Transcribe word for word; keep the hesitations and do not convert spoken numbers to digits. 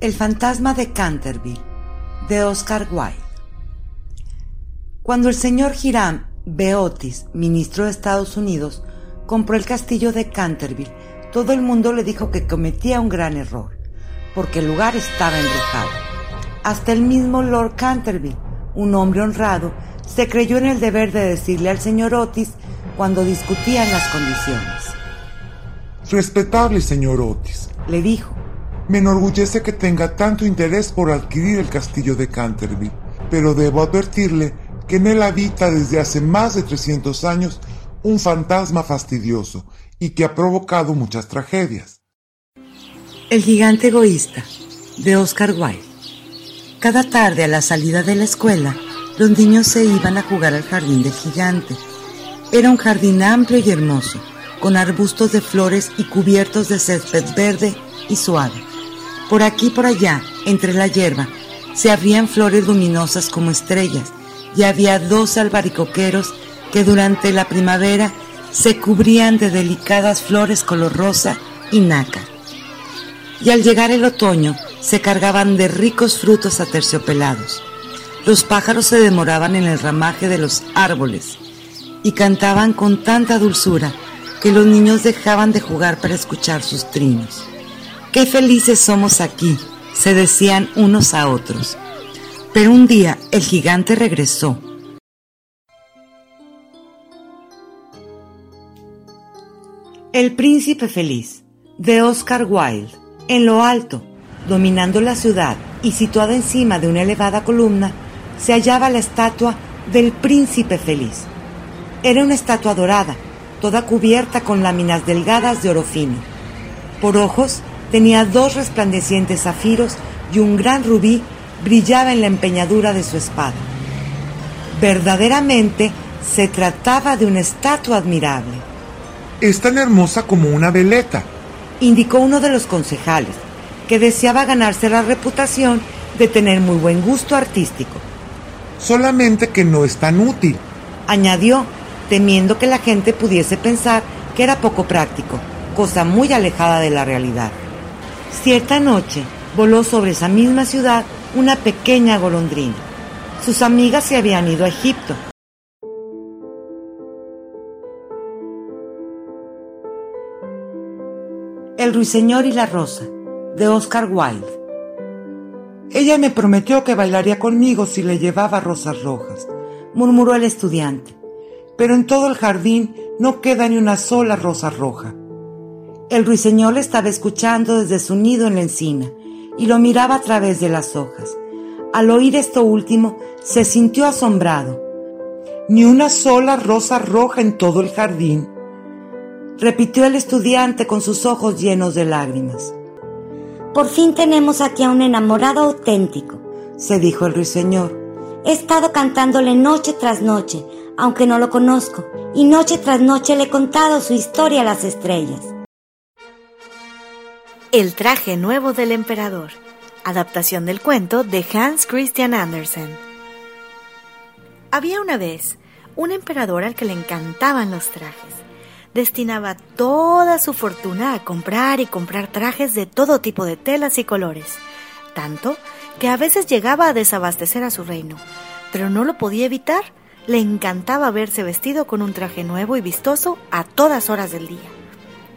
El fantasma de Canterville, de Oscar Wilde. Cuando el señor Hiram B. Otis, ministro de Estados Unidos, compró el castillo de Canterville, todo el mundo le dijo que cometía un gran error, porque el lugar estaba embrujado. Hasta el mismo Lord Canterville, un hombre honrado, se creyó en el deber de decirle al señor Otis cuando discutían las condiciones. Respetable señor Otis, le dijo, me enorgullece que tenga tanto interés por adquirir el castillo de Canterville, pero debo advertirle que en él habita desde hace más de trescientos años un fantasma fastidioso y que ha provocado muchas tragedias. El gigante egoísta, de Oscar Wilde. Cada tarde a la salida de la escuela, los niños se iban a jugar al jardín del gigante. Era un jardín amplio y hermoso, con arbustos de flores y cubiertos de césped verde y suave. Por aquí y por allá, entre la hierba, se abrían flores luminosas como estrellas, y había dos albaricoqueros que durante la primavera se cubrían de delicadas flores color rosa y nácar. Y al llegar el otoño, se cargaban de ricos frutos aterciopelados. Los pájaros se demoraban en el ramaje de los árboles y cantaban con tanta dulzura que los niños dejaban de jugar para escuchar sus trinos. ¡Qué felices somos aquí!, se decían unos a otros. Pero un día el gigante regresó. El príncipe feliz, de Oscar Wilde. En lo alto, dominando la ciudad y situada encima de una elevada columna, se hallaba la estatua del príncipe feliz. Era una estatua dorada, toda cubierta con láminas delgadas de oro fino. Por ojos tenía dos resplandecientes zafiros y un gran rubí brillaba en la empeñadura de su espada. Verdaderamente se trataba de una estatua admirable. Es tan hermosa como una veleta, indicó uno de los concejales, que deseaba ganarse la reputación de tener muy buen gusto artístico. Solamente que no es tan útil, añadió, temiendo que la gente pudiese pensar que era poco práctico, cosa muy alejada de la realidad. Cierta noche voló sobre esa misma ciudad una pequeña golondrina. Sus amigas se habían ido a Egipto. El ruiseñor y la rosa, de Oscar Wilde. Ella me prometió que bailaría conmigo si le llevaba rosas rojas, murmuró el estudiante. Pero en todo el jardín no queda ni una sola rosa roja. El ruiseñor le estaba escuchando desde su nido en la encina y lo miraba a través de las hojas. Al oír esto último, se sintió asombrado. ¿Ni una sola rosa roja en todo el jardín?, repitió el estudiante con sus ojos llenos de lágrimas. Por fin tenemos aquí a un enamorado auténtico, se dijo el ruiseñor. He estado cantándole noche tras noche, aunque no lo conozco, y noche tras noche le he contado su historia a las estrellas. El traje nuevo del emperador. Adaptación del cuento de Hans Christian Andersen. Había una vez un emperador al que le encantaban los trajes. Destinaba toda su fortuna a comprar y comprar trajes de todo tipo de telas y colores, tanto que a veces llegaba a desabastecer a su reino, pero no lo podía evitar. Le encantaba verse vestido con un traje nuevo y vistoso a todas horas del día.